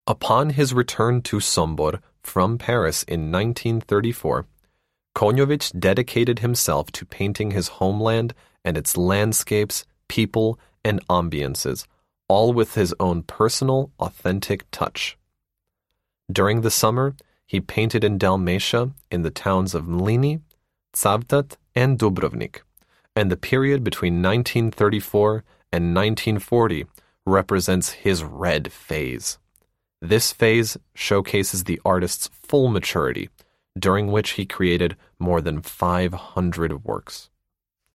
Upon his return to Sombor from Paris in 1934, Konjović dedicated himself to painting his homeland and its landscapes, people, and ambiances, all with his own personal, authentic touch. During the summer, he painted in Dalmatia in the towns of Mlini, Cavtat, and Dubrovnik, and the period between 1934 and 1940 represents his red phase. This phase showcases the artist's full maturity, during which he created more than 500 works.